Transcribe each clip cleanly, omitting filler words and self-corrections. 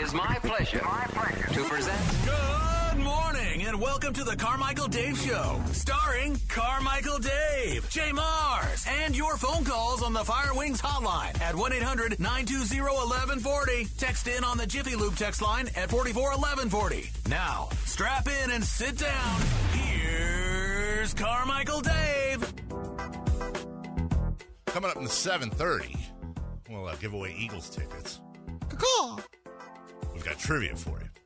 is my pleasure to present... Good morning, and welcome to the Carmichael Dave Show, starring Carmichael Dave, Jay Mars, and your phone calls on the Fire Wings hotline at 1-800-920-1140. Text in on the Jiffy Lube text line at 441140. Now, strap in and sit down. Here's Carmichael Dave. Coming up in 7:30, we'll give away Eagles tickets. Caw. We've got trivia for you.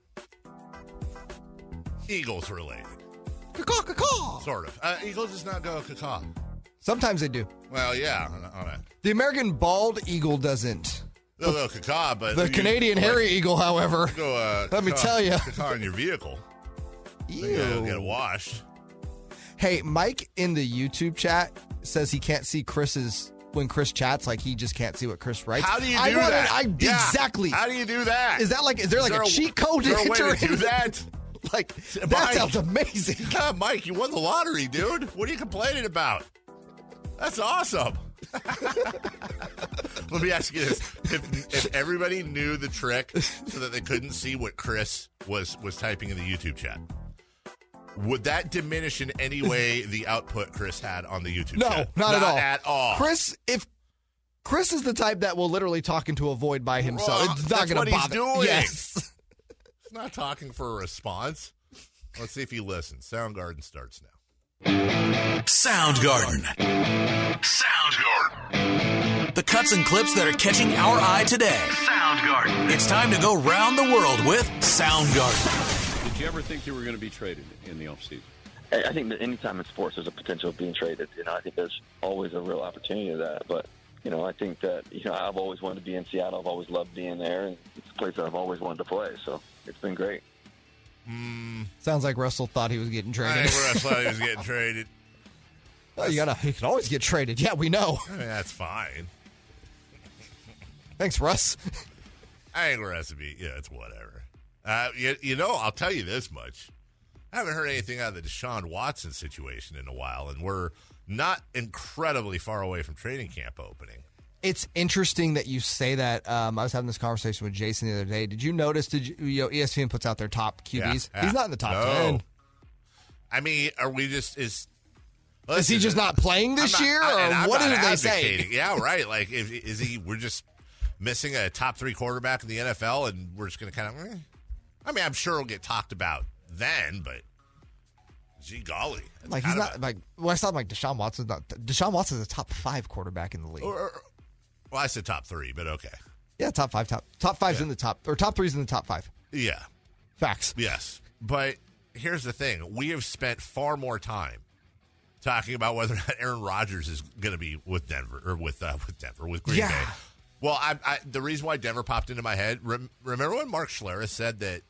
Eagles related. Caw, caw. Sort of. Eagles does not go caw. Sometimes they do. Well, yeah. On a, The American bald eagle doesn't. they'll go caw, but... The Canadian hairy eagle, however. Go, let me tell you. Caw in your vehicle. Ew. You'll get it washed. Hey, Mike in the YouTube chat says he can't see Chris's... When Chris chats, like he just can't see what Chris writes. How do you do that? Exactly. How do you do that? Is there like a cheat code is there to a way enter to do in? that? Like, that Mike. sounds amazing. God, Mike, you won the lottery, dude. What are you complaining about? That's awesome. Let me ask you this. If everybody knew the trick so that they couldn't see what Chris was typing in the YouTube chat, would that diminish in any way the output Chris had on the YouTube chat? No, not at all. Chris is the type that will literally talk into a void by himself. Well, It's not going to bother. He's doing. Yes. He's not talking for a response. Let's see if he listens. Soundgarden starts now. Soundgarden. The cuts and clips that are catching our eye today. Soundgarden. It's time to go round the world with Soundgarden. Did you ever think you were going to be traded in the offseason? I think that anytime in sports there's a potential of being traded. I think there's always a real opportunity to that. But, I think that, I've always wanted to be in Seattle. I've always loved being there. And it's a place that I've always wanted to play. So it's been great. Sounds like Russell thought he was getting traded. I think Russell thought he was getting traded. Oh, you can always get traded. Yeah, we know. I mean, that's fine. Thanks, Russ. I think Russ would be, it's whatever. I'll tell you this much. I haven't heard anything out of the Deshaun Watson situation in a while, and we're not incredibly far away from training camp opening. It's interesting that you say that. I was having this conversation with Jason the other day. Did you notice, ESPN puts out their top QBs? Yeah. He's not in the top 10. I mean, are we just... Is he just not playing this year, or what did they say? Yeah, right. Like, we're just missing a top 3 quarterback in the NFL, and we're just going to kind of... I mean, I'm sure it'll get talked about then, but gee golly. Like, he's not, like, well, I saw like Deshaun Watson's a top 5 quarterback in the league. Well, I said top 3, but okay. Yeah, top 5's in the top, or top 3's in the top 5. Yeah. Facts. Yes. But here's the thing. We have spent far more time talking about whether or not Aaron Rodgers is going to be with Denver, or with Green Bay. Well, the reason why Denver popped into my head, remember when Mark Schlereth said that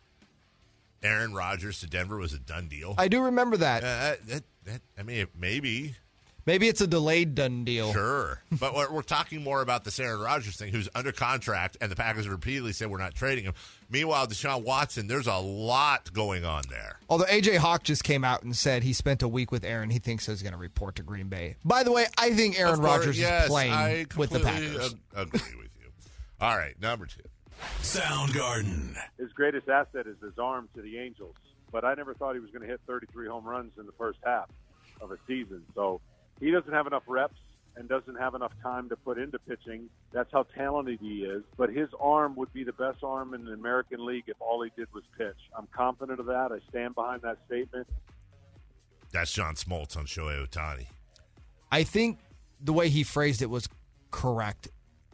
Aaron Rodgers to Denver was a done deal? I do remember that. I mean, maybe. Maybe it's a delayed done deal. Sure. But we're talking more about this Aaron Rodgers thing, who's under contract, and the Packers repeatedly said we're not trading him. Meanwhile, Deshaun Watson, there's a lot going on there. Although A.J. Hawk just came out and said he spent a week with Aaron. He thinks he's going to report to Green Bay. By the way, I think Aaron Rodgers is playing with the Packers. I agree with you. All right, number 2. Soundgarden. His greatest asset is his arm to the Angels, but I never thought he was going to hit 33 home runs in the first half of a season. So he doesn't have enough reps and doesn't have enough time to put into pitching. That's how talented he is. But his arm would be the best arm in the American League if all he did was pitch. I'm confident of that. I stand behind that statement. That's John Smoltz on Shohei Ohtani. I think the way he phrased it was correct.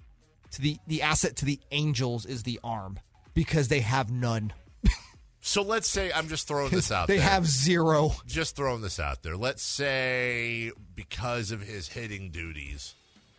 The asset to the Angels is the arm because they have none. So let's say, I'm just throwing this out there. They have 0. Just throwing this out there. Let's say because of his hitting duties,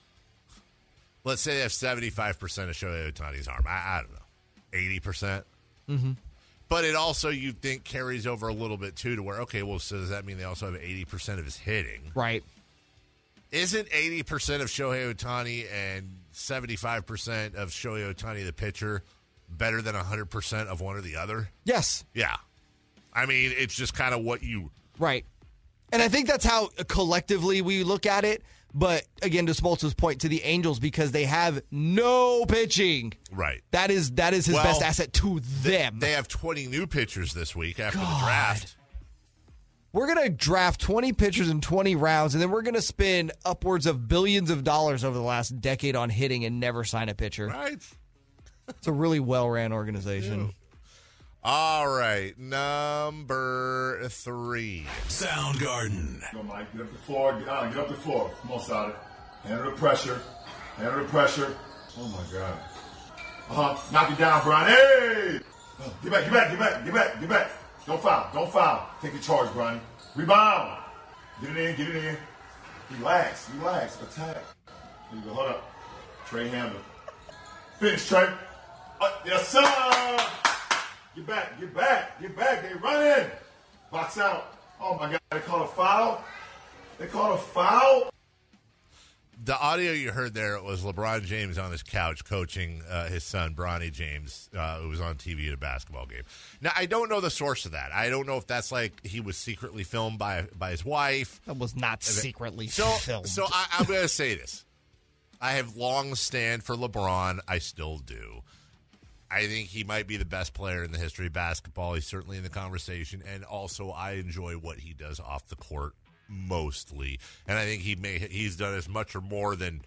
let's say they have 75% of Shohei Ohtani's arm. I don't know, 80%? Mm-hmm. But it also, you think, carries over a little bit, too, to where, okay, well, so does that mean they also have 80% of his hitting? Right. Isn't 80% of Shohei Ohtani and 75% of Shohei Ohtani, the pitcher, better than 100% of one or the other? Yes. Yeah. I mean, it's just kind of what you... Right. And I think that's how collectively we look at it. But again, to Smoltz's point, to the Angels, because they have no pitching. Right. That is his best asset to them. They have 20 new pitchers this week after the draft. We're going to draft 20 pitchers in 20 rounds, and then we're going to spend upwards of billions of dollars over the last decade on hitting and never sign a pitcher. Right. It's a really well-ran organization. All right, number 3. Soundgarden. Go, Mike. Get up the floor. Get up the floor. Come on, Sada. Handle the pressure. Handle the pressure. Oh, my God. Knock it down, Brian. Hey! Get back, get back, get back, get back, get back. Don't foul. Don't foul. Take the charge, Brian. Rebound. Get it in, get it in. Relax, relax. Attack. There you go. Hold up. Trey Hamlin. Finish, Trey. Yes, sir. Get back, get back, get back. They run in. Box out. Oh, my God. They called a foul. They called a foul. The audio you heard there was LeBron James on his couch coaching his son, Bronny James, who was on TV at a basketball game. Now, I don't know the source of that. I don't know if that's like he was secretly filmed by his wife. That was not secretly filmed. So I'm going to say this. I have long stand for LeBron. I still do. I think he might be the best player in the history of basketball. He's certainly in the conversation. And also, I enjoy what he does off the court mostly. And I think he's done as much or more than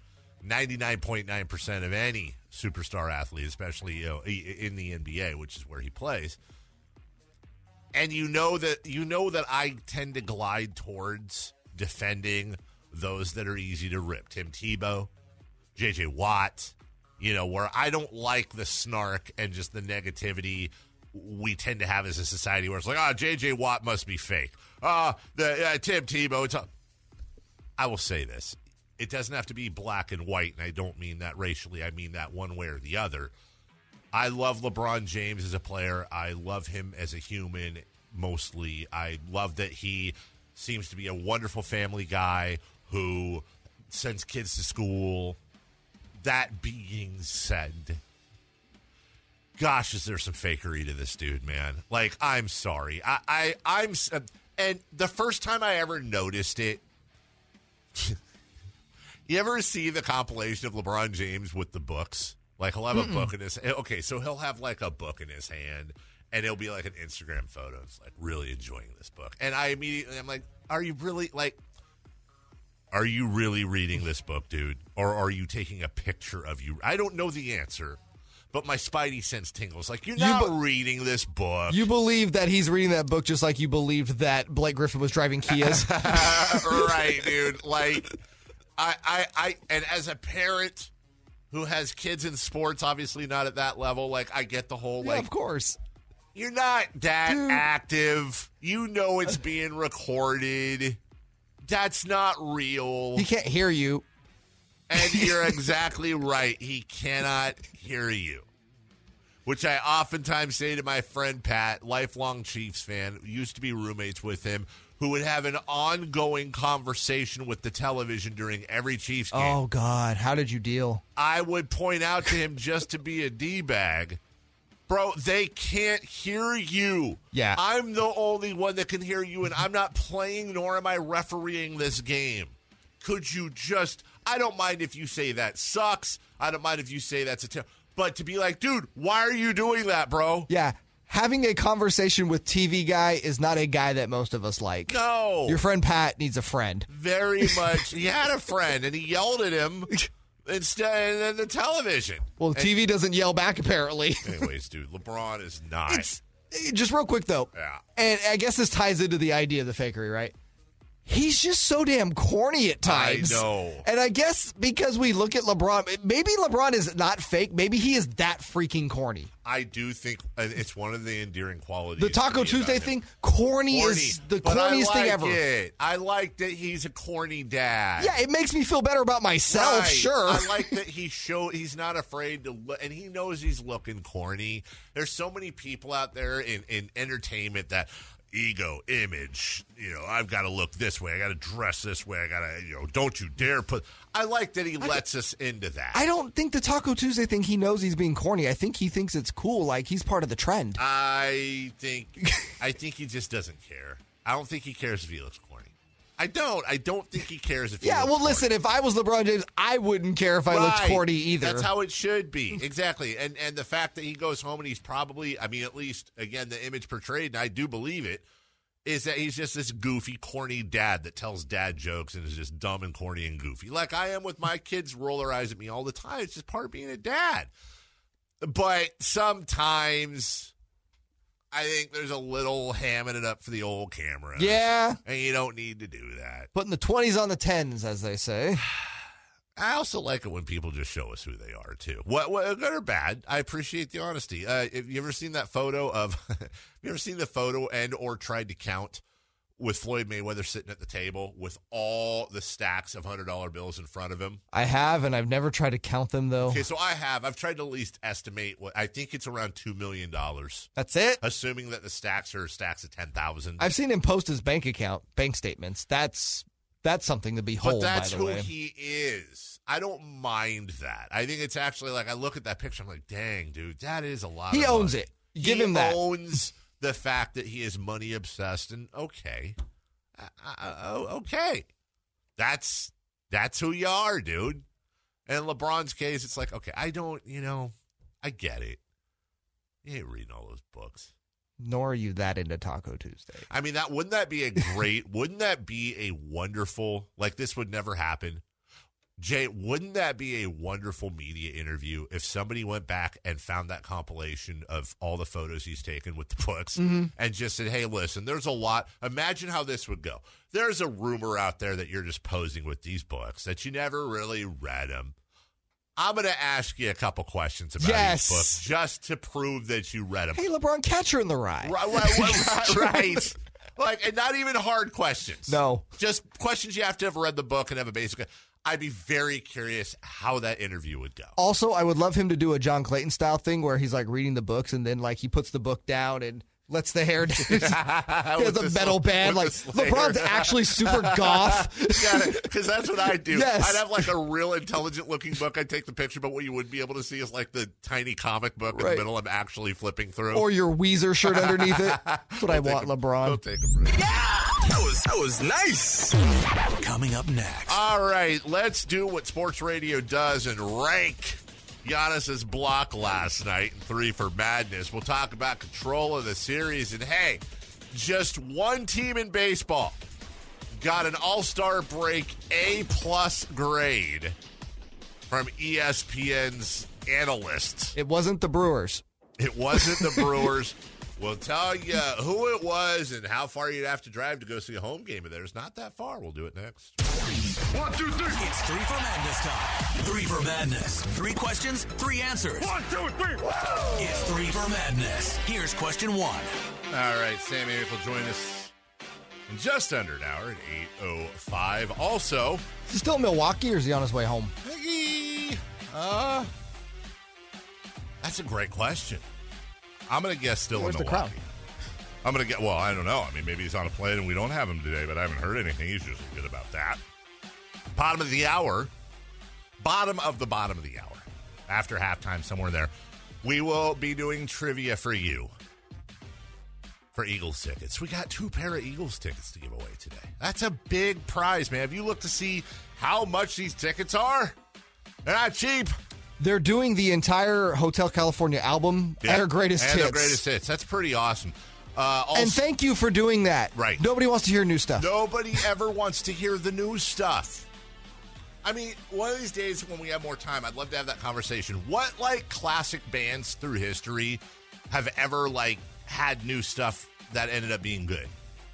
99.9% of any superstar athlete, especially in the NBA, which is where he plays. And you know that I tend to glide towards defending those that are easy to rip. Tim Tebow, J.J. Watt, where I don't like the snark and just the negativity we tend to have as a society where it's like, J.J. Watt must be fake. Tim Tebow. I will say this. It doesn't have to be black and white, and I don't mean that racially. I mean that one way or the other. I love LeBron James as a player. I love him as a human, mostly. I love that he seems to be a wonderful family guy who sends kids to school. That being said, gosh, is there some fakery to this dude, man? Like, I'm sorry. I'm and the first time I ever noticed it, you ever see the compilation of LeBron James with the books? Like, he'll have a book in his okay, so he'll have like a book in his hand, and it'll be like an Instagram photo. It's like, really enjoying this book. And I'm like, are you really reading this book, dude? Or are you taking a picture of you? I don't know the answer, but my spidey sense tingles. Like, you're not reading this book. You believe that he's reading that book just like you believed that Blake Griffin was driving Kias. Right, dude. Like, I and as a parent who has kids in sports, obviously not at that level, like, I get the whole, like, of course. You're not that active. It's being recorded. That's not real. He can't hear you. And you're exactly right. He cannot hear you. Which I oftentimes say to my friend Pat, lifelong Chiefs fan, used to be roommates with him, who would have an ongoing conversation with the television during every Chiefs game. Oh, God. How did you deal? I would point out to him, just to be a D-bag, bro, they can't hear you. Yeah. I'm the only one that can hear you, and I'm not playing nor am I refereeing this game. Could you just... I don't mind if you say that sucks. I don't mind if you say that's but to be like, dude, why are you doing that, bro? Yeah. Having a conversation with TV guy is not a guy that most of us like. No. Your friend Pat needs a friend. Very much. He had a friend, and he yelled at him instead of the television. Well, TV doesn't yell back, apparently. Anyways, dude, LeBron is not. Just real quick, though. Yeah. And I guess this ties into the idea of the fakery, right? He's just so damn corny at times. I know. And I guess because we look at LeBron, maybe LeBron is not fake. Maybe he is that freaking corny. I do think it's one of the endearing qualities. The Taco Tuesday thing, corny is the corniest thing ever. I like that he's a corny dad. Yeah, it makes me feel better about myself, right. sure. I like that he's not afraid to look, and he knows he's looking corny. There's so many people out there in entertainment that... ego, image, I've got to look this way. I got to dress this way. I got to, don't you dare put. I like that he lets us into that. I don't think the Taco Tuesday thing, he knows he's being corny. I think he thinks it's cool. Like, he's part of the trend. I think he just doesn't care. I don't think he cares if he looks corny. I don't think he cares if he Yeah, looks well, corny. listen, if I was LeBron James, I wouldn't care if I looked corny either. That's how it should be. Exactly. And the fact that he goes home and he's probably, I mean, at least, again, the image portrayed, and I do believe it, is that he's just this goofy, corny dad that tells dad jokes and is just dumb and corny and goofy. Like I am with my kids roll their eyes at me all the time. It's just part of being a dad. But sometimes I think there's a little hamming it up for the old camera. Yeah. And you don't need to do that. Putting the 20s on the 10s, as they say. I also like it when people just show us who they are, too. What good or bad, I appreciate the honesty. Have you ever seen that photo of, have you ever seen the photo and or tried to count with Floyd Mayweather sitting at the table with all the stacks of $100 bills in front of him? I have, and I've never tried to count them, though. Okay, so I have. I've tried to at least estimate what I think it's around $2 million. That's it? Assuming that the stacks are stacks of 10,000. I've seen him post his bank statements. That's something to behold, But that's by the way. who he is. I don't mind that. I think it's actually like I look at that picture, I'm like, dang, dude, that is a lot. He of owns money. it. Give him that. He owns the fact that he is money obsessed, and okay, okay, that's who you are, dude. And in LeBron's case, it's like, okay, I don't, I get it. You ain't reading all those books. Nor are you that into Taco Tuesday. I mean, wouldn't that be a great, wouldn't that be a wonderful, like this would never happen. Jay, wouldn't that be a wonderful media interview if somebody went back and found that compilation of all the photos he's taken with the books and just said, hey, listen, there's a lot. Imagine how this would go. There's a rumor out there that you're just posing with these books, that you never really read them. I'm going to ask you a couple questions about these books just to prove that you read them. Hey, LeBron, Catcher in the Rye. Right. Like, and not even hard questions. No. Just questions you have to have read the book and have a basic. I'd be very curious how that interview would go. Also, I would love him to do a John Clayton style thing where he's like reading the books and then like he puts the book down and lets the hair down. He has a metal band. Like LeBron's actually super goth. Yeah, because that's what I do. Yes. I'd have like a real intelligent looking book. I'd take the picture, but what you would be able to see is like the tiny comic book in the middle I'm actually flipping through. Or your Weezer shirt underneath it. That's what I want, LeBron. Go take a break. That was nice. Coming up next. All right, let's do what sports radio does and rank Giannis's block last night in 3 for Madness. We'll talk about control of the series. And, hey, just one team in baseball got an all-star break A-plus grade from ESPN's analysts. It wasn't the Brewers. It wasn't the Brewers. We'll tell you who it was and how far you'd have to drive to go see a home game of theirs. Not that far. We'll do it next. 1, 2, 3. It's 3 for Madness time. 3 for Madness. 3 questions, 3 answers. 1, 2, 3. Woo! It's 3 for Madness. Here's question 1. All right, Sam Amick will join us in just under an hour at 8:05. Also, Is he still in Milwaukee or is he on his way home? That's a great question. I'm going to guess still Where's in the Milwaukee. crowd? I'm going to get, well, I don't know. I mean, maybe he's on a plane and we don't have him today, but I haven't heard anything. He's usually good about that. Bottom of the hour. Bottom of the hour. After halftime, somewhere there, we will be doing trivia for you for Eagles tickets. We got 2 pair of Eagles tickets to give away today. That's a big prize, man. Have you looked to see how much these tickets are? They're not cheap. They're doing the entire Hotel California album and their greatest hits. And their greatest hits. That's pretty awesome. Also, and thank you for doing that. Right. Nobody wants to hear new stuff. Nobody ever wants to hear the new stuff. I mean, one of these days when we have more time, I'd love to have that conversation. What, like, classic bands through history have ever, like, had new stuff that ended up being good?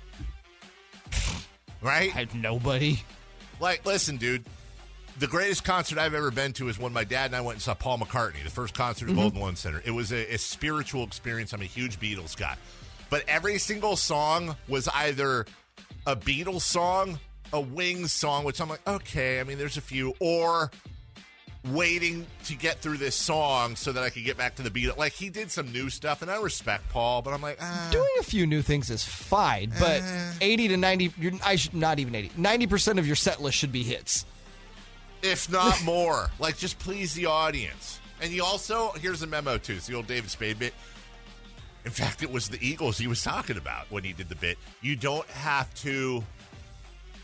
Right? Nobody. Like, listen, dude. The greatest concert I've ever been to is when my dad and I went and saw Paul McCartney, the first concert at Golden One Center. It was a spiritual experience. I'm a huge Beatles guy. But every single song was either a Beatles song, a Wings song, which I'm like, okay, I mean, there's a few, or waiting to get through this song so that I could get back to the Beatles. Like, he did some new stuff, and I respect Paul, but I'm like, Doing a few new things is fine, but 80 to 90, not even 80, 90% of your set list should be hits. if not more. Like, just please the audience. And you also, here's a memo, too. It's the old David Spade bit. In fact, it was the Eagles he was talking about when he did the bit. You don't have to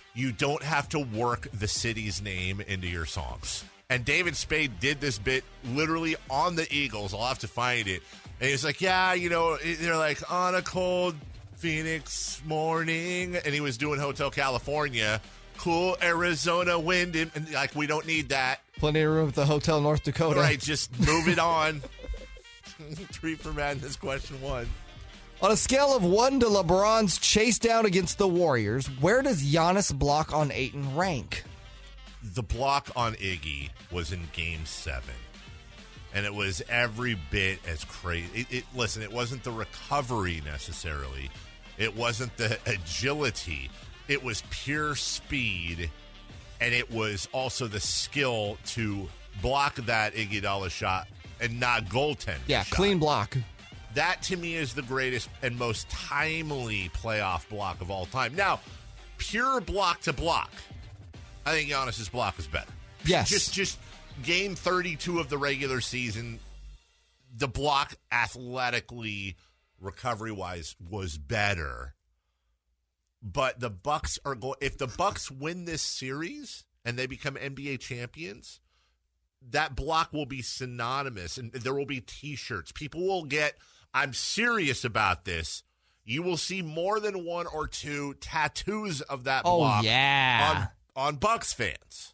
you don't have to work the city's name into your songs. And David Spade did this bit literally on the Eagles. I'll have to find it. And he's like, yeah, they're like, on a cold Phoenix morning. And he was doing Hotel California. Cool Arizona wind. And like, we don't need that. Plenty of room at the Hotel North Dakota. All right, just move it on. Treat for Madness, question 1. On a scale of 1 to LeBron's chase down against the Warriors, where does Giannis' block on Ayton rank? The block on Iggy was in Game 7, and it was every bit as crazy. Listen, it wasn't the recovery necessarily. It wasn't the agility. It was pure speed, and it was also the skill to block that Iguodala shot and not goaltend. Yeah, shot. Clean block. That, to me, is the greatest and most timely playoff block of all time. Now, pure block to block, I think Giannis's block is better. Yes. Just game 32 of the regular season, the block athletically, recovery-wise, was better. But the Bucks are going. If the Bucks win this series and they become NBA champions, that block will be synonymous, and there will be T-shirts. People will get. I'm serious about this. You will see more than 1 or 2 tattoos of that block. Oh yeah. On Bucks fans.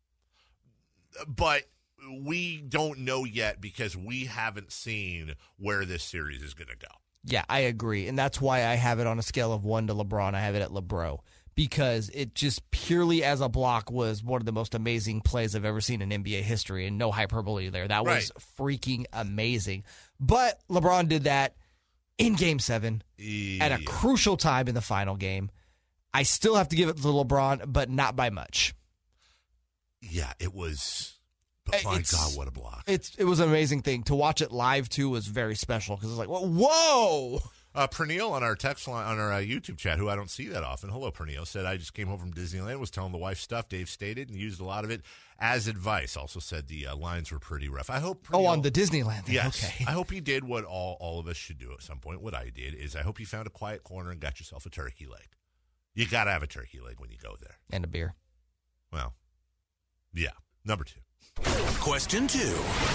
But we don't know yet because we haven't seen where this series is going to go. Yeah, I agree. And that's why I have it on a scale of 1 to LeBron. I have it at LeBro. Because it just purely as a block was one of the most amazing plays I've ever seen in NBA history. And no hyperbole there. That was freaking amazing. But LeBron did that in Game 7 at a crucial time in the final game. I still have to give it to LeBron, but not by much. Yeah, it was. But my God, what a block! It was an amazing thing to watch it live too. Was very special because it's like whoa. Pernille on our text line on our YouTube chat, who I don't see that often. Hello, Pernille, said I just came home from Disneyland, was telling the wife stuff Dave stated, and used a lot of it as advice. Also said the lines were pretty rough. I hope. Pernille, on the Disneyland thing. Yes. Okay. I hope he did what all of us should do at some point. What I did is I hope you found a quiet corner and got yourself a turkey leg. You got to have a turkey leg when you go there. And a beer. Well, yeah. Number 2. Question 2.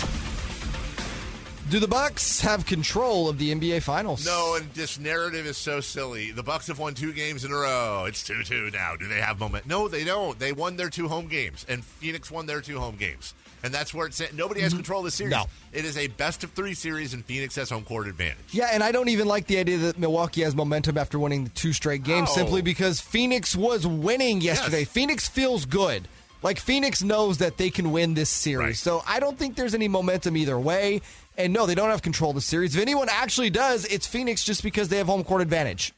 Do the Bucks have control of the NBA Finals? No, and this narrative is so silly. The Bucks have won 2 games in a row. It's 2-2 now. Do they have momentum? No, they don't. They won their 2 home games, and Phoenix won their 2 home games. And that's where it's at. Nobody has control of the series. No. It is a best-of-3 series, and Phoenix has home court advantage. Yeah, and I don't even like the idea that Milwaukee has momentum after winning the 2 straight games simply because Phoenix was winning yesterday. Yes. Phoenix feels good. Like, Phoenix knows that they can win this series. Right. So I don't think there's any momentum either way. And no, they don't have control of the series. If anyone actually does, it's Phoenix just because they have home court advantage.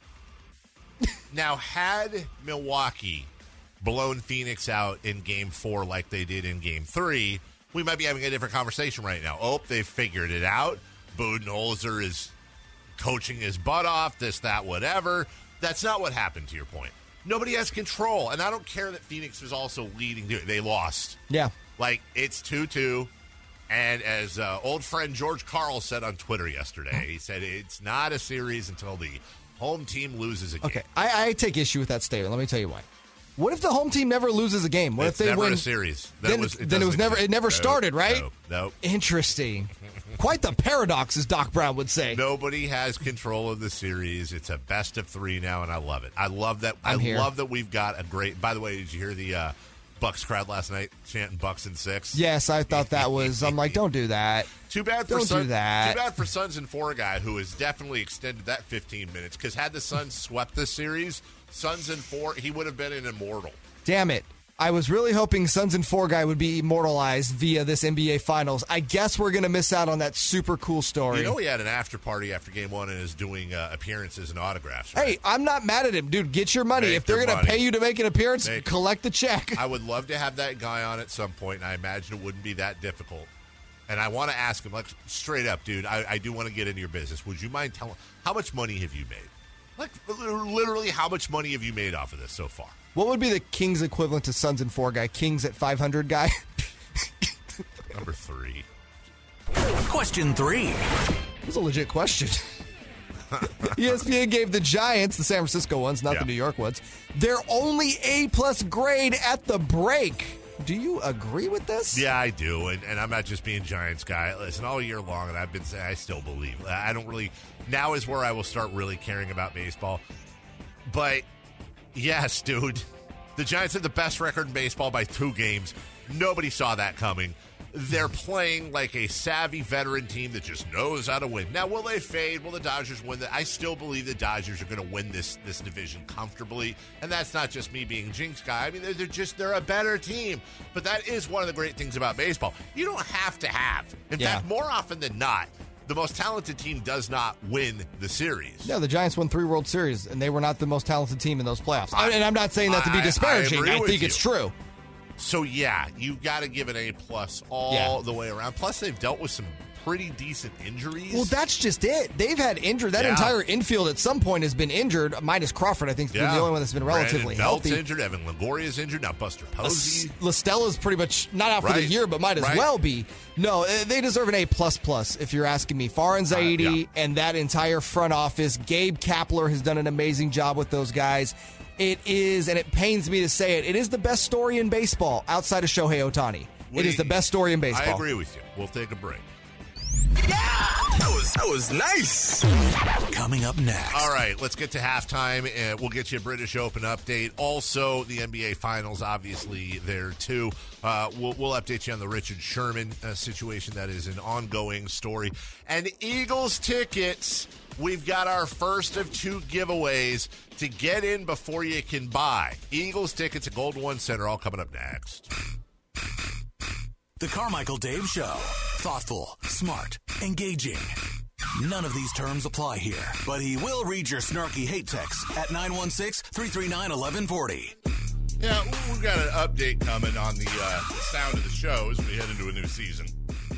Now, had Milwaukee blown Phoenix out in Game 4 like they did in Game 3, we might be having a different conversation right now. Oh, they've figured it out. Budenholzer is coaching his butt off, this, that, whatever. That's not what happened, to your point. Nobody has control, and I don't care that Phoenix was also leading. They lost. Yeah. Like, it's 2-2, and as old friend George Karl said on Twitter yesterday, he said it's not a series until the home team loses a game. Okay, I take issue with that statement. Let me tell you why. What if the home team never loses a game? What It's if they never win a series? Then it never started, right? No. Interesting. Quite the paradox, as Doc Brown would say. Nobody has control of the series. It's a best-of-3 now, and I love it. I love that. I'm here. Love that we've got a great. By the way, did you hear the Bucks crowd last night chanting "Bucks in 6"? Yes, I thought that was. I'm like, don't do that. Too bad for Don't do that. Too bad for Suns and 4 guy who has definitely extended that 15 minutes. Because had the Suns swept this series, Suns and 4, he would have been an immortal. Damn it. I was really hoping Suns and 4 guy would be immortalized via this NBA Finals. I guess we're going to miss out on that super cool story. You know he had an after party after Game 1 and is doing appearances and autographs, right? Hey, I'm not mad at him. Dude, get your money. Make if they're going to pay you to make an appearance, collect the check. I would love to have that guy on at some point, and I imagine it wouldn't be that difficult. And I want to ask him, like, straight up, dude, I do want to get into your business. Would you mind telling how much money have you made? Like, literally, how much money have you made off of this so far? What would be the Kings equivalent to Suns and 4 guy? Kings at 500 guy? Number 3. Question 3. That's a legit question. ESPN gave the Giants, the San Francisco ones, not the New York ones, their only A-plus grade at the break. Do you agree with this? Yeah, I do, and I'm not just being Giants guy. Listen, all year long, and I've been saying I still believe. I don't really. Now is where I will start really caring about baseball. But yes, dude, the Giants have the best record in baseball by 2 games. Nobody saw that coming. They're playing like a savvy veteran team that just knows how to win. Now, will they fade? Will the Dodgers win? I still believe the Dodgers are going to win this division comfortably, and that's not just me being Jinx guy. I mean, they're a better team. But that is one of the great things about baseball. You don't have to have. In fact, more often than not, the most talented team does not win the series. No, the Giants won 3 World Series, and they were not the most talented team in those playoffs. And I'm not saying that to be disparaging. I think it's true. So, yeah, you got to give it A-plus all the way around. Plus, they've dealt with some pretty decent injuries. Well, that's just it. They've had injured. That entire infield at some point has been injured, minus Crawford, I think, is the only one that's been relatively healthy. Belt's injured. Evan Longoria's injured. Now Buster Posey. LaStella's pretty much not out for the year, but might as well be. No, they deserve an A++ if you're asking me. Farhan Zaidi and that entire front office. Gabe Kapler has done an amazing job with those guys. It is, and it pains me to say it, it is the best story in baseball outside of Shohei Ohtani. It is the best story in baseball. I agree with you. We'll take a break. Yeah! That was nice. Coming up next. All right, let's get to halftime. We'll get you a British Open update. Also, the NBA Finals, obviously, there, too. We'll update you on the Richard Sherman situation. That is an ongoing story. And Eagles tickets. We've got our first of 2 giveaways to get in before you can buy. Eagles tickets at Golden One Center, all coming up next. The Carmichael Dave Show. Thoughtful, smart, engaging. None of these terms apply here, but he will read your snarky hate text at 916-339-1140. Yeah, we've got an update coming on the sound of the show as we head into a new season.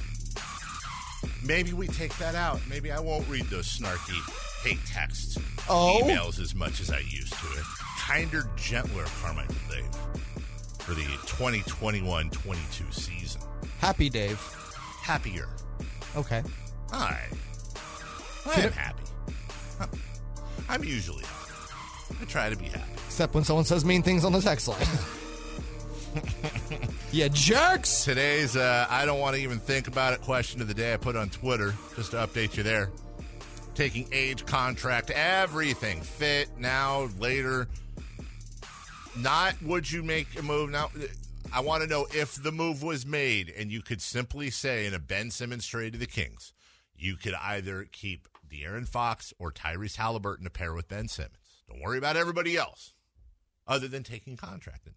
Maybe we take that out. Maybe I won't read those snarky hate texts, emails as much as I used to. Kinder, gentler Carmichael Dave for the 2021-22 season. Happy, Dave. Happier. Okay. All right. I am happy. I'm usually happy. I try to be happy. Except when someone says mean things on the text line. Yeah, jerks! Today's I don't want to even think about it question of the day I put on Twitter, just to update you there. Taking age, contract, everything. Fit, now, later. Not would you make a move now. I want to know if the move was made and you could simply say in a Ben Simmons trade to the Kings, you could either keep De'Aaron Fox or Tyrese Halliburton to pair with Ben Simmons. Don't worry about everybody else other than taking contract.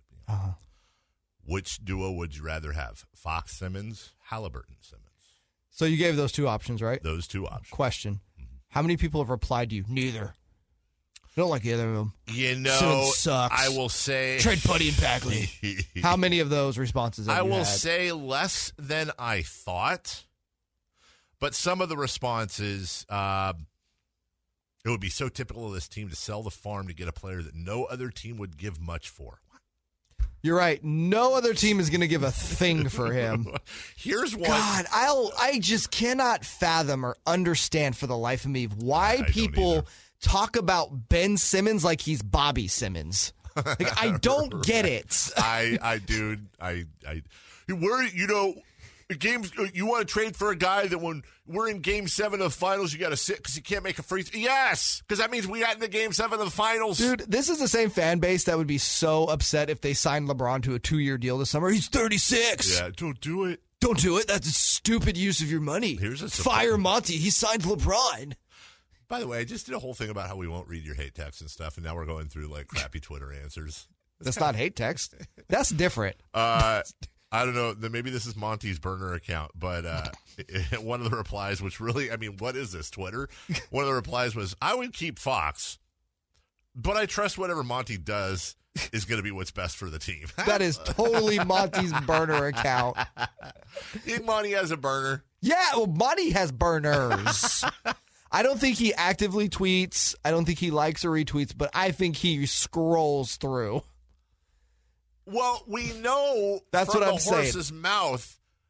Which duo would you rather have? Fox Simmons, Halliburton Simmons. So you gave those 2 options, right? Those 2 options. Question. How many people have replied to you? Neither. I don't like either of them. You know, Simmons sucks. I will say... Trade Putty and Bagley. How many of those responses have you had? Say less than I thought. But some of the responses, it would be so typical of this team to sell the farm to get a player that no other team would give much for. You're right. No other team is going to give a thing for him. Here's one. God, I just cannot fathom or understand for the life of me why people talk about Ben Simmons like he's Bobby Simmons. Like, I don't get it. Dude, we're, games, you want to trade for a guy that when we're in Game 7 of the finals, you got to sit because you can't make a free throw? Yes, because that means we got into Game 7 of the finals. Dude, this is the same fan base that would be so upset if they signed LeBron to a 2-year deal this summer. He's 36. Yeah, don't do it. Don't do it. That's a stupid use of your money. Fire Monty. He signed LeBron. By the way, I just did a whole thing about how we won't read your hate texts and stuff, and now we're going through like crappy Twitter answers. That's not hate text. That's different. I don't know. Maybe this is Monty's burner account, but one of the replies, which really, I mean, what is this, Twitter? One of the replies was, I would keep Fox, but I trust whatever Monty does is going to be what's best for the team. That is totally Monty's burner account. Monty has a burner. Yeah, well, Monty has burners. I don't think he actively tweets. I don't think he likes or retweets, but I think he scrolls through. Well, we know that's from what I'm the horse's mouth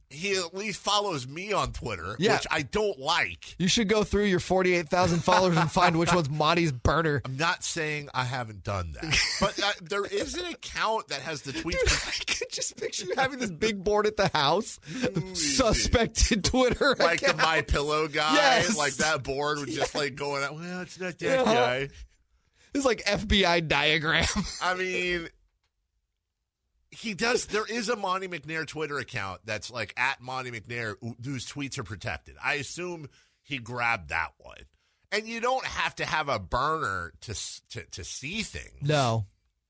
he at least follows me on Twitter, Yeah. which I don't like. You should go through your 48,000 followers and find which one's Monty's burner. I'm not saying I haven't done that, but there is an account that has the tweets. Dude, I could just picture you having this big board at the house. Suspected Twitter Like account. the My Pillow guy, Yes. like that board would just like going out. Well, it's not that guy. It's like FBI diagram. I mean, he does. There is a Monty McNair Twitter account that's like at Monty McNair, whose tweets are protected. I assume he grabbed that one. And you don't have to have a burner to see things. No.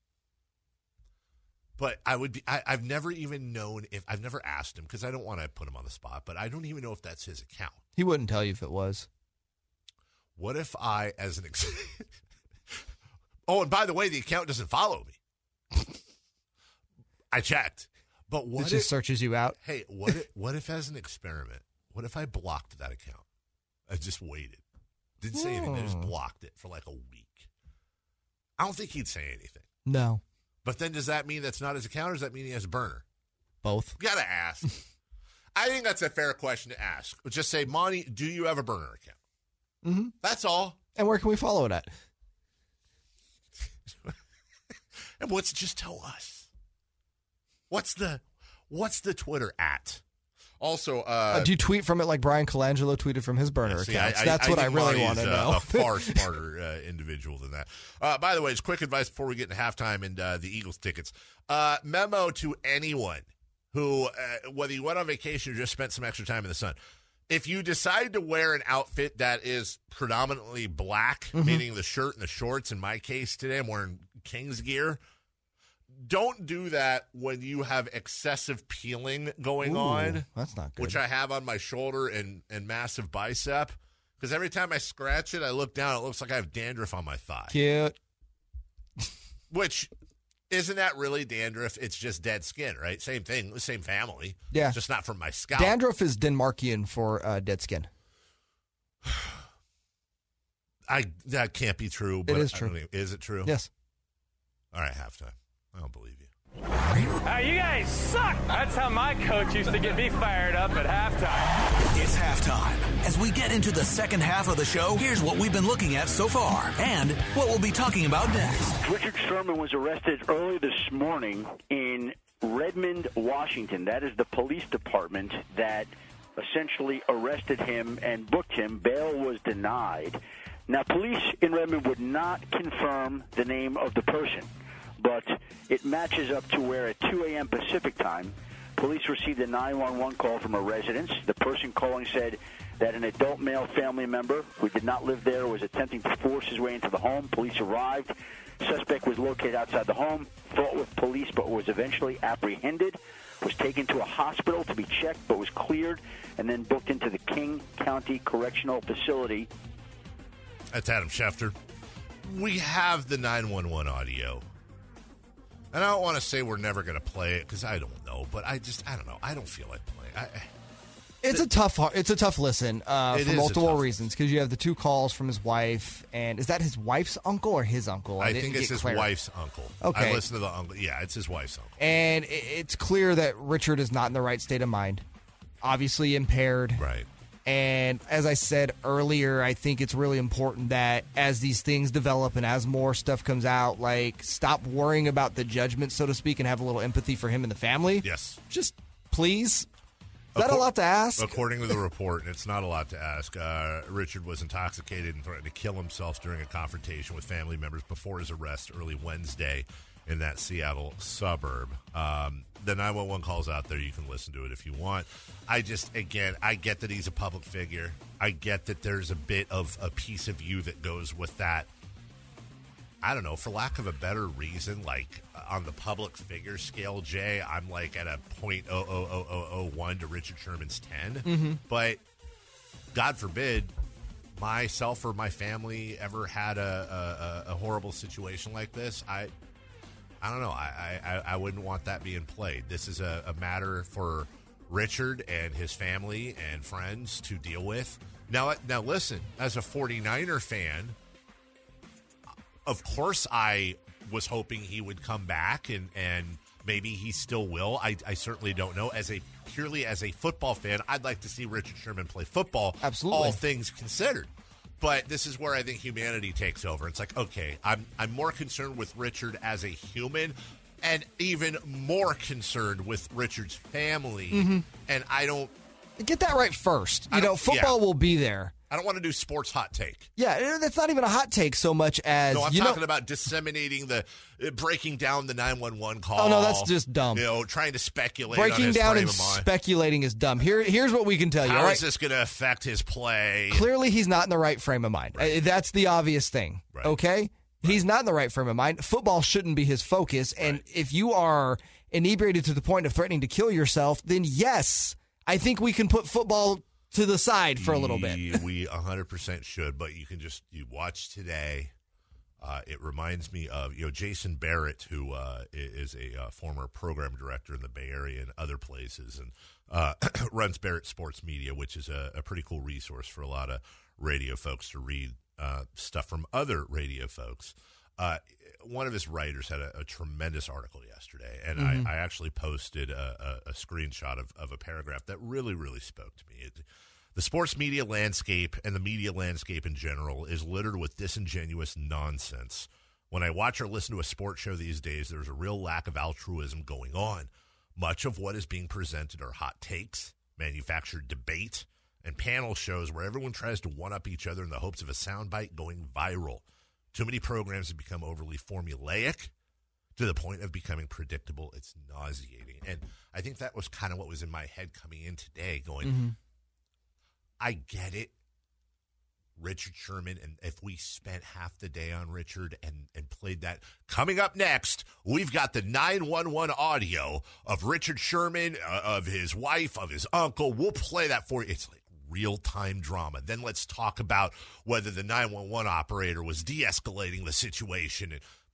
But I've never even known if I've never asked him because I don't want to put him on the spot. But I don't even know if that's his account. He wouldn't tell you if it was. What if I, as an oh, and by the way, the account doesn't follow me. I checked, but what It just searches you out. Hey, what if as an experiment? What if I blocked that account? I just waited, didn't say anything. I just blocked it for like a week. I don't think he'd say anything. No. But then does that mean that's not his account, or does that mean he has a burner? Both. You gotta ask. I think that's a fair question to ask. Just say, Monty, do you have a burner account? Mm-hmm. That's all. And where can we follow it at? And just tell us. What's the Twitter at? Also, do you tweet from it like Brian Colangelo tweeted from his burner account? That's what I really think want to Monty's know. A far smarter individual than that. By the way, just quick advice before we get into halftime and the Eagles tickets. Memo to anyone who, whether you went on vacation or just spent some extra time in the sun, if you decide to wear an outfit that is predominantly black, meaning the shirt and the shorts, in my case today, I'm wearing Kings gear. Don't do that when you have excessive peeling going on. That's not good. Which I have on my shoulder and massive bicep. Because every time I scratch it, I look down, it looks like I have dandruff on my thigh. Cute. Which, isn't that really dandruff? It's just dead skin, right? Same thing, same family. Yeah. Just not from my scalp. Dandruff is Denmarkian for dead skin. That can't be true. But it is true. Is it true? Yes. All right, halftime. I don't believe you. You guys suck. That's how my coach used to get me fired up at halftime. It's halftime. As we get into the second half of the show, here's what we've been looking at so far and what we'll be talking about next. Richard Sherman was arrested early this morning in Redmond, Washington. That is the police department that essentially arrested him and booked him. Bail was denied. Now, police in Redmond would not confirm the name of the person, but it matches up to where at 2 a.m. Pacific time, police received a 911 call from a residence. The person calling said that an adult male family member who did not live there was attempting to force his way into the home. Police arrived. Suspect was located outside the home, fought with police but was eventually apprehended, was taken to a hospital to be checked but was cleared, and then booked into the King County Correctional Facility. That's Adam Schefter. We have the 911 audio. And I don't want to say we're never going to play it because I don't know, but I don't know. I don't feel like playing. It's a tough listen for multiple reasons because you have the two calls from his wife, and is that his wife's uncle or his uncle? I think it's his wife's uncle. Okay, I listened to the uncle. Yeah, it's his wife's uncle. And it's clear that Richard is not in the right state of mind, obviously impaired. Right. And as I said earlier, I think it's really important that as these things develop and as more stuff comes out, like stop worrying about the judgment, so to speak, and have a little empathy for him and the family. Yes. Just please. Is that a lot to ask? According to the report, and it's not a lot to ask, Richard was intoxicated and threatened to kill himself during a confrontation with family members before his arrest early Wednesday in that Seattle suburb. The 911 call's out there. You can listen to it if you want. I get that he's a public figure. I get that there's a bit of a piece of you that goes with that. I don't know, for lack of a better reason, like on the public figure scale, Jay, I'm like at a 0.00001 to Richard Sherman's 10. Mm-hmm. But God forbid myself or my family ever had a horrible situation like this. I don't know. I wouldn't want that being played. This is a matter for Richard and his family and friends to deal with. Now listen, as a 49er fan, of course I was hoping he would come back and Maybe he still will. I certainly don't know. Purely as a football fan, I'd like to see Richard Sherman play football. Absolutely. All things considered. But this is where I think humanity takes over. It's like, okay, I'm more concerned with Richard as a human, and even more concerned with Richard's family. Mm-hmm. And I don't get that right first. Football will be there. I don't want to do sports hot take. Yeah, that's not even a hot take so much as I'm talking about disseminating breaking down the 911 call. Oh no, that's just dumb. Trying to speculate. Breaking on his down frame and of mind. speculating is dumb. Here's what we can tell you. How all right? is this going to affect his play? Clearly, he's not in the right frame of mind. Right. That's the obvious thing. Right. Okay, right. He's not in the right frame of mind. Football shouldn't be his focus. And if you are inebriated to the point of threatening to kill yourself, then yes, I think we can put football to the side for a little bit. We 100% should, but you watch today. It reminds me of Jason Barrett, who is a former program director in the Bay Area and other places, and runs Barrett Sports Media, which is a pretty cool resource for a lot of radio folks to read stuff from other radio folks. One of his writers had a tremendous article yesterday, and I actually posted a screenshot of a paragraph that really, really spoke to me. The sports media landscape and the media landscape in general is littered with disingenuous nonsense. When I watch or listen to a sports show these days, there's a real lack of altruism going on. Much of what is being presented are hot takes, manufactured debate, and panel shows where everyone tries to one-up each other in the hopes of a soundbite going viral. Too many programs have become overly formulaic to the point of becoming predictable. It's nauseating. And I think that was kind of what was in my head coming in today, going, I get it. Richard Sherman, and if we spent half the day on Richard and played that. Coming up next, we've got the 911 audio of Richard Sherman, of his wife, of his uncle. We'll play that for you. It's like real-time drama. Then let's talk about whether the 911 operator was de-escalating the situation.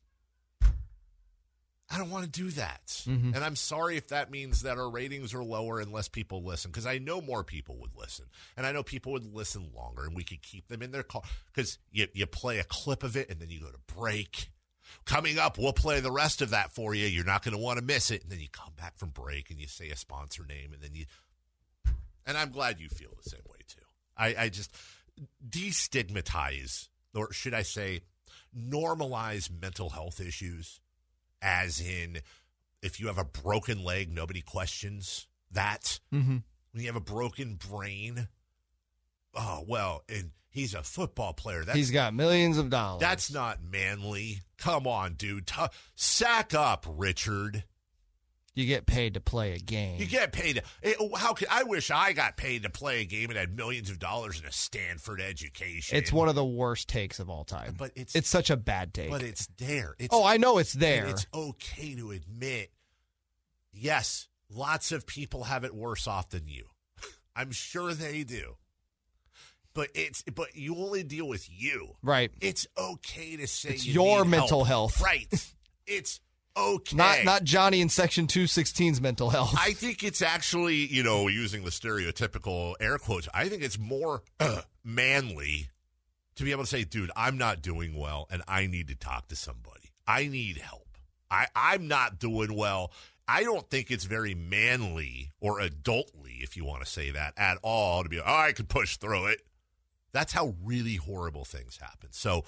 I don't want to do that. And I'm sorry if that means that our ratings are lower and less people listen, because I know more people would listen. And I know people would listen longer, and we could keep them in their car. Because you play a clip of it, and then you go to break. Coming up, we'll play the rest of that for you. You're not going to want to miss it. And then you come back from break, and you say a sponsor name, and then you... And I'm glad you feel the same way, too. I just destigmatize, or should I say, normalize mental health issues, as in if you have a broken leg, nobody questions that. When you have a broken brain, oh, well, and he's a football player. He's got millions of dollars. That's not manly. Come on, dude. Sack up, Richard. You get paid to play a game. You get paid. I wish I got paid to play a game and had millions of dollars in a Stanford education. It's one of the worst takes of all time. But it's such a bad take. But it's there. I know it's there. And it's okay to admit, yes, lots of people have it worse off than you. I'm sure they do. But you only deal with you. Right. It's okay to say it's you your need mental help. health. Right. It's okay. Not Johnny in Section 216's mental health. I think it's actually, using the stereotypical air quotes, I think it's more manly to be able to say, dude, I'm not doing well and I need to talk to somebody. I need help. I'm not doing well. I don't think it's very manly or adultly, if you want to say that, at all, to be, I can push through it. That's how really horrible things happen. So,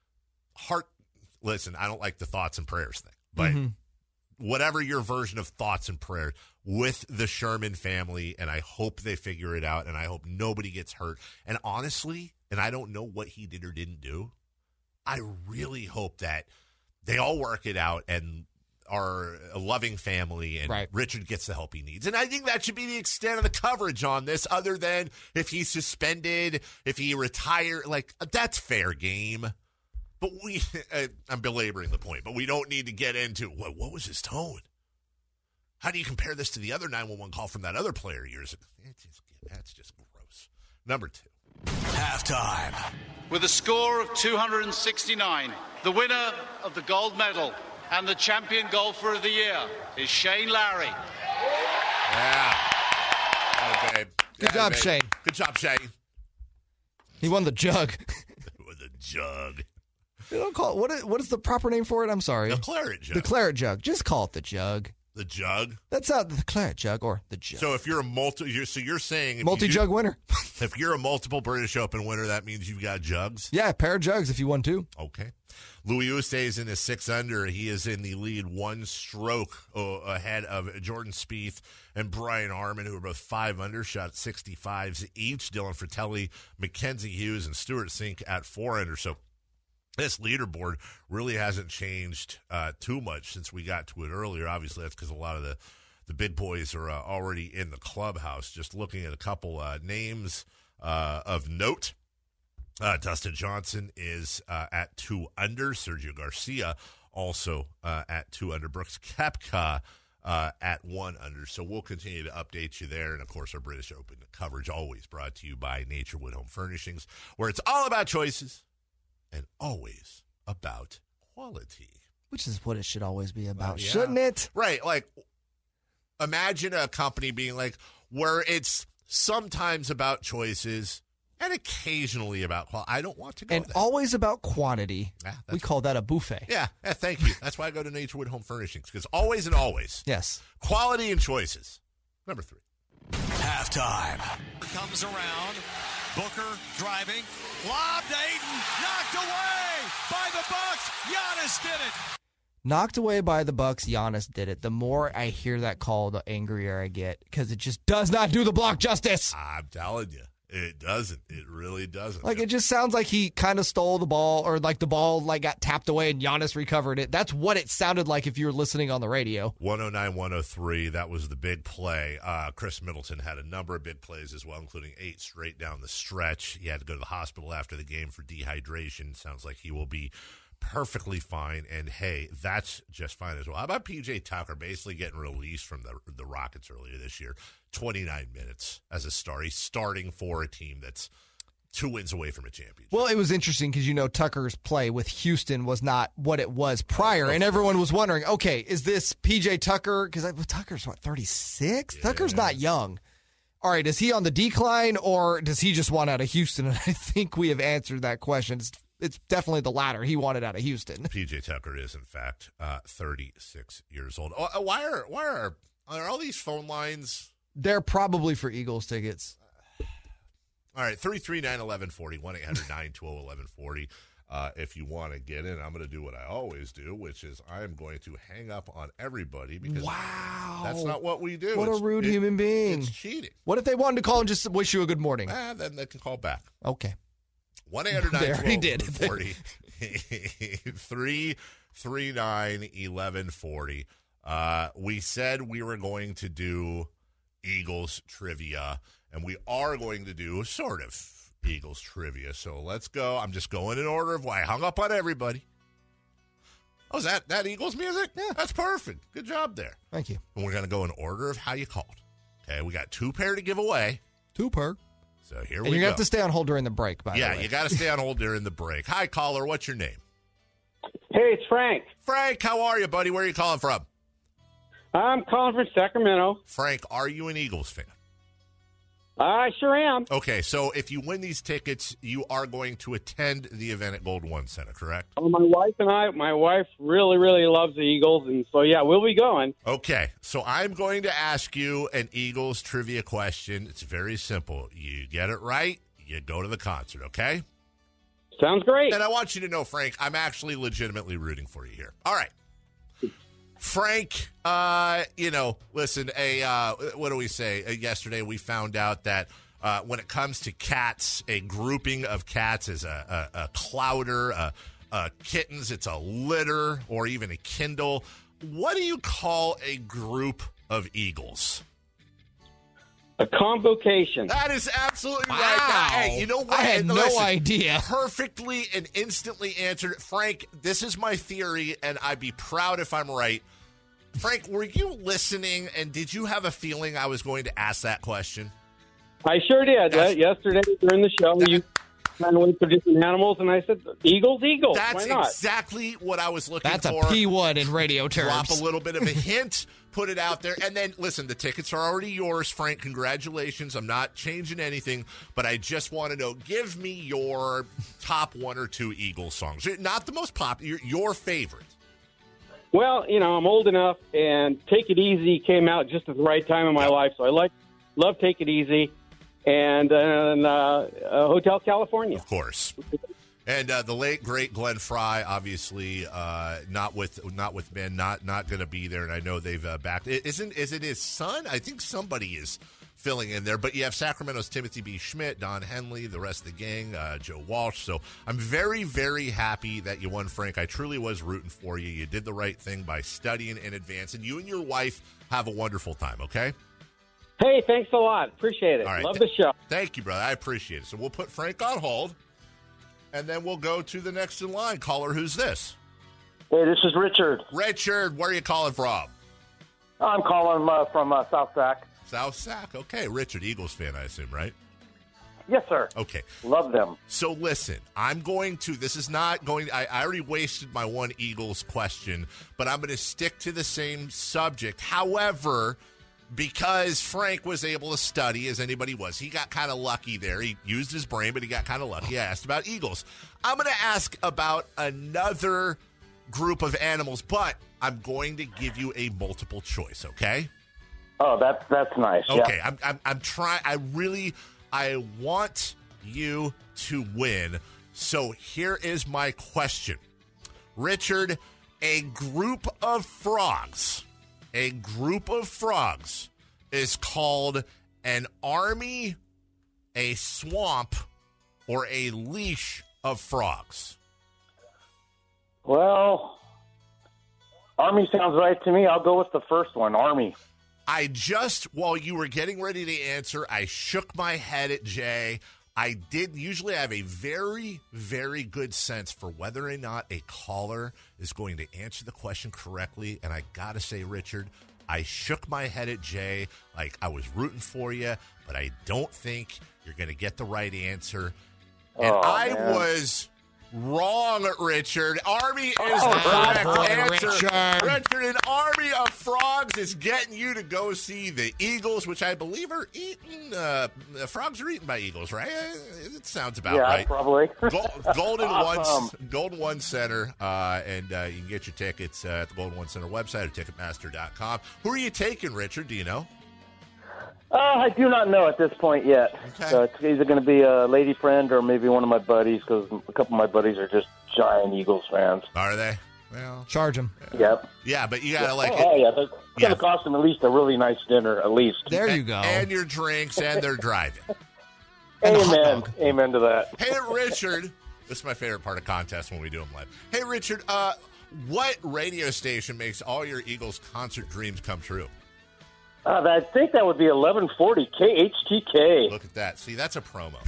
listen, I don't like the thoughts and prayers thing. But whatever your version of thoughts and prayers with the Sherman family, and I hope they figure it out, and I hope nobody gets hurt. And honestly, and I don't know what he did or didn't do, I really hope that they all work it out and are a loving family, and Richard gets the help he needs. And I think that should be the extent of the coverage on this, other than if he's suspended, if he retired. Like, that's fair game. But I'm belaboring the point, but we don't need to get into, what was his tone? How do you compare this to the other 911 call from that other player years ago? That's just gross. Number 2. Halftime. With a score of 269, the winner of the gold medal and the champion golfer of the year is Shane Lowry. Yeah. Oh, babe. Good job, babe. Shane. Good job, Shane. He won the jug. With a jug. They don't call it. What is the proper name for it? I'm sorry. The claret jug. The claret jug. Just call it the jug. The jug? That's the claret jug or the jug. So if you're you're saying multi-jug winner. If you're a multiple British Open winner, that means you've got jugs? Yeah, a pair of jugs if you won 2. Okay. Louis Oosthuizen is 6 under. He is in the lead 1 stroke ahead of Jordan Spieth and Brian Harman, who are both 5 under, shot 65s each. Dylan Fratelli, Mackenzie Hughes, and Stuart Sink at 4 under. So this leaderboard really hasn't changed too much since we got to it earlier. Obviously, that's because a lot of the big boys are already in the clubhouse. Just looking at a couple names of note. Dustin Johnson is at 2 under. Sergio Garcia also at 2 under. Brooks Koepka at 1 under. So we'll continue to update you there. And, of course, our British Open coverage always brought to you by Naturewood Home Furnishings, where it's all about choices and always about quality. Which is what it should always be about, shouldn't it? Right. Like, imagine a company being like, where it's sometimes about choices and occasionally about quality. I don't want to go and there. Always about quantity. We call that a buffet. Yeah, thank you. That's why I go to Naturewood Home Furnishings, because always and always. Yes. Quality and choices. Number 3. Halftime. Comes around. Booker driving. Lob to Ayton. Knocked away by the Bucks. Giannis did it. Knocked away by the Bucks. Giannis did it. The more I hear that call, the angrier I get, because it just does not do the block justice. I'm telling you. It doesn't. It really doesn't. Like, it just sounds like he kind of stole the ball, or like the ball got tapped away and Giannis recovered it. That's what it sounded like if you were listening on the radio. 109-103, that was the big play. Chris Middleton had a number of big plays as well, including 8 straight down the stretch. He had to go to the hospital after the game for dehydration. Sounds like he will be perfectly fine, and hey, that's just fine as well. How about PJ Tucker basically getting released from the Rockets earlier this year? 29 minutes as a star. He's starting for a team that's 2 wins away from a championship. Well, it was interesting because, Tucker's play with Houston was not what it was prior, and everyone was wondering, okay, is this PJ Tucker? Because Tucker's, 36? Yeah. Tucker's not young. All right, is he on the decline, or does he just want out of Houston? And I think we have answered that question. It's definitely the latter. He wanted out of Houston. PJ Tucker is, in fact, 36 years old. Why are all these phone lines? They're probably for Eagles tickets. All right, 339-1140, 1-800-912-1140. If you want to get in, I'm going to do what I always do, which is I'm going to hang up on everybody because that's not what we do. What a rude human being. It's cheating. What if they wanted to call and just wish you a good morning? Then they can call back. Okay. 1-800-912-1140. 339-1140. We said we were going to do Eagles trivia, and we are going to do sort of Eagles trivia. So let's go. I'm just going in order of why I hung up on everybody. Oh, is that Eagles music? Yeah. That's perfect. Good job there. Thank you. And we're going to go in order of how you called. Okay, we got 2 pair to give away. 2 pair. So here we go. And you're going to have to stay on hold during the break, by the way. Yeah, you got to stay on hold during the break. Hi, caller. What's your name? Hey, it's Frank. Frank, how are you, buddy? Where are you calling from? I'm calling from Sacramento. Frank, are you an Eagles fan? I sure am. Okay, so if you win these tickets, you are going to attend the event at Golden One Center, correct? Oh, my wife really, really loves the Eagles, and so, yeah, we'll be going. Okay, so I'm going to ask you an Eagles trivia question. It's very simple. You get it right, you go to the concert, okay? Sounds great. And I want you to know, Frank, I'm actually legitimately rooting for you here. All right. Frank, listen, what do we say? Yesterday we found out that when it comes to cats, a grouping of cats is a clouder, kittens, it's a litter, or even a kindle. What do you call a group of eagles? A convocation. That is absolutely wow. right. Hey, you know what? I had no idea. Perfectly and instantly answered. Frank, this is my theory, and I'd be proud if I'm right. Frank, were you listening, and did you have a feeling I was going to ask that question? I sure did. Yesterday during the show, you kind of went for different animals, and I said, Eagles. That's why not? Exactly what I was looking for. That's a P1 in radio terms. Drop a little bit of a hint, put it out there, and then, listen, the tickets are already yours, Frank. Congratulations. I'm not changing anything, but I just want to know, give me your top 1 or 2 Eagles songs. Not the most popular, your favorite. Well, I'm old enough, and Take It Easy came out just at the right time in my life, so I love Take It Easy, and Hotel California. Of course. And the late great Glenn Fry, obviously not with Ben, not going to be there, and I know they've backed. Is it his son? I think somebody is filling in there, but you have Sacramento's Timothy B. Schmidt, Don Henley, the rest of the gang, Joe Walsh. So I'm very, very happy that you won, Frank. I truly was rooting for you. You did the right thing by studying in advance, and you and your wife have a wonderful time, okay? Hey, thanks a lot. Appreciate it. All right. Love the show. Thank you, brother. I appreciate it. So we'll put Frank on hold, and then we'll go to the next in line. Caller, who's this? Hey, this is Richard. Richard, where are you calling from? I'm calling from South Sac. South Sac. Okay, Richard, Eagles fan, I assume, right? Yes, sir. Okay. Love them. So listen, this is not going, I already wasted my one Eagles question, but I'm going to stick to the same subject. However, because Frank was able to study as anybody was, he got kind of lucky there. He used his brain, but he got kind of lucky. I asked about Eagles. I'm going to ask about another group of animals, but I'm going to give you a multiple choice, okay? Oh, that's nice. Okay, yeah. I'm trying. I want you to win. So here is my question, Richard. A group of frogs is called an army, a swamp, or a leash of frogs. Well, army sounds right to me. I'll go with the first one, army. While you were getting ready to answer, I shook my head at Jay. Usually I have a very, very good sense for whether or not a caller is going to answer the question correctly. And I got to say, Richard, I shook my head at Jay like I was rooting for you, but I don't think you're going to get the right answer. And I was wrong, Richard. Army is the correct answer. Richard, an army of frogs is getting you to go see the Eagles, which I believe are eaten. Frogs are eaten by eagles, right? It sounds about right. Yeah, probably. Golden One Center, and you can get your tickets at the Golden One Center website or Ticketmaster.com. Who are you taking, Richard? Do you know? I do not know at this point yet. Okay. So it's either going to be a lady friend or maybe one of my buddies, because a couple of my buddies are just giant Eagles fans. Are they? Well, charge them. Yep. Yeah, but you got to like it. Oh, yeah. It's going to cost them at least a really nice dinner, at least. There you go. And your drinks and their driving. Amen. Amen to that. Hey, Richard. This is my favorite part of contests when we do them live. Hey, Richard, what radio station makes all your Eagles concert dreams come true? I think that would be 1140 KHTK. Look at that. See, that's a promo.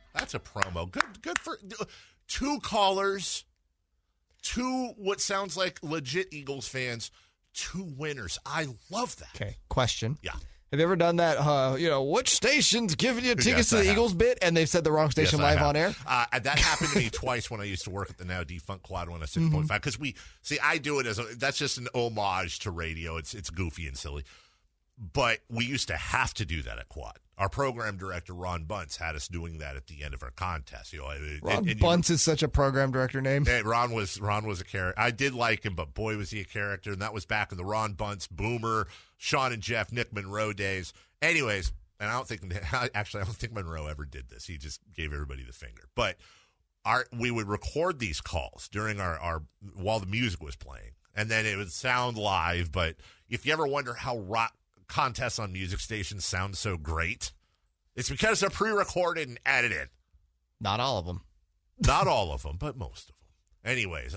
Good for two callers, two what sounds like legit Eagles fans, two winners. I love that. Okay, question. Yeah. Have you ever done that, which station's giving you tickets to the Eagles bit, and they've said the wrong station live on air? That happened to me twice when I used to work at the now defunct Quad 106.5. Because I do it that's just an homage to radio. It's goofy and silly. But we used to have to do that at Quad. Our program director, Ron Bunce, had us doing that at the end of our contest. Ron Bunce is such a program director name. Ron was a character. I did like him, but boy, was he a character. And that was back in the Ron Bunce, Boomer, Sean and Jeff, Nick Monroe days. Anyways, and I don't think Monroe ever did this. He just gave everybody the finger. But we would record these calls during our while the music was playing. And then it would sound live. But if you ever wonder how rock contests on music stations sound so great, it's because they're pre-recorded and edited. Not all of them. Not all of them, but most of them. Anyways,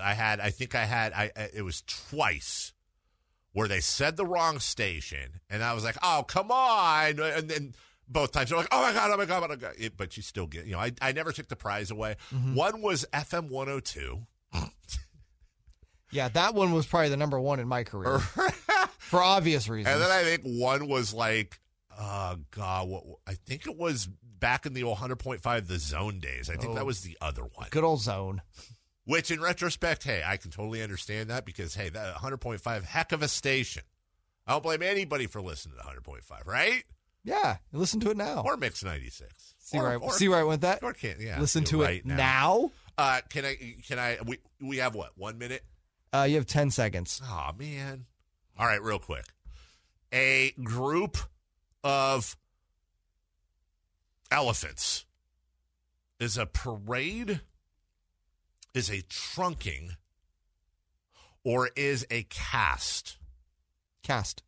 it was twice where they said the wrong station, and I was like, oh, come on. And then both times they're like, oh my God. But you still get, I never took the prize away. Mm-hmm. One was FM 102. Yeah, that one was probably the number one in my career. For obvious reasons. And then I think one was like, I think it was back in the 100.5 The Zone days. I think that was the other one. Good old Zone. Which in retrospect, hey, I can totally understand that because, hey, that 100.5, heck of a station. I don't blame anybody for listening to 100.5, right? Yeah, listen to it now. Or Mix 96. See where I went that? Or can't, yeah. Listen to right it now? We have what, 1 minute? You have 10 seconds. Oh, man. All right, real quick. A group of elephants is a parade, is a trunking, or is a cast? Cast.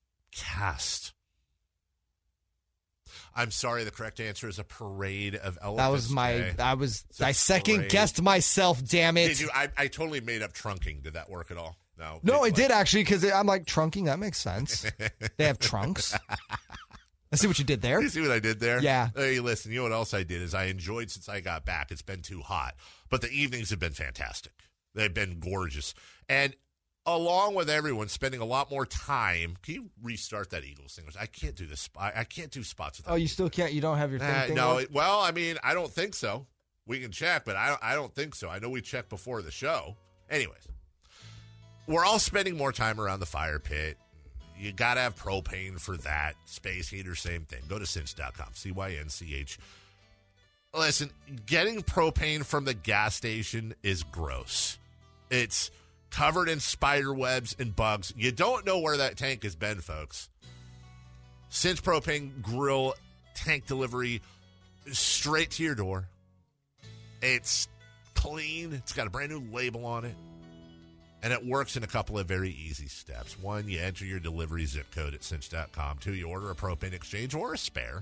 I'm sorry, the correct answer is a parade of elephants. That was I second guessed myself, damn it. Did you? I totally made up trunking. Did that work at all? No, it did actually, because I'm like, trunking, that makes sense. They have trunks. I see what you did there. You see what I did there? Yeah. Hey, listen, you know what else I did is I enjoyed since I got back. It's been too hot, but the evenings have been fantastic. They've been gorgeous. And along with everyone spending a lot more time, can you restart that Eagles thing? I can't do this. I can't do spots without. Oh, you still can't? You don't have your thing? No. Well, I mean, I don't think so. We can check, but I don't think so. I know we checked before the show. Anyways, we're all spending more time around the fire pit. You got to have propane for that. Space heater, same thing. Go to cinch.com, CYNCH. Listen, getting propane from the gas station is gross. It's covered in spider webs and bugs. You don't know where that tank has been, folks. Cinch Propane Grill tank delivery straight to your door. It's clean. It's got a brand new label on it. And it works in a couple of very easy steps. 1, you enter your delivery zip code at cinch.com. 2, you order a propane exchange or a spare.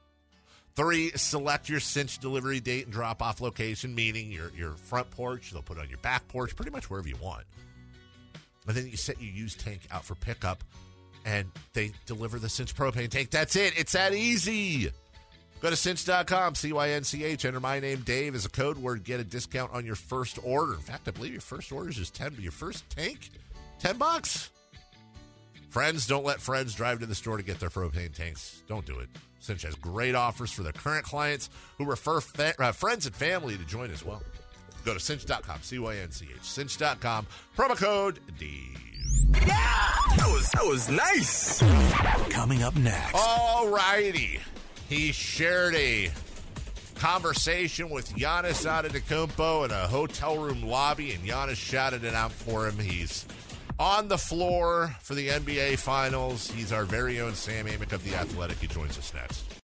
3, select your Cinch delivery date and drop-off location, meaning your front porch. They'll put it on your back porch, pretty much wherever you want. And then you set your used tank out for pickup, and they deliver the Cinch propane tank. That's it. It's that easy. Go to cinch.com, CYNCH. Enter my name, Dave, as a code word. Get a discount on your first order. In fact, I believe your first order is just $10. But your first tank, $10. Friends, don't let friends drive to the store to get their propane tanks. Don't do it. Cinch has great offers for their current clients who refer friends and family to join as well. Go to cinch.com, CYNCH. Cinch.com, promo code Dave. Yeah! That was nice. Coming up next. All righty. He shared a conversation with Giannis Antetokounmpo in a hotel room lobby, and Giannis shouted it out for him. He's on the floor for the NBA Finals. He's our very own Sam Amick of The Athletic. He joins us next.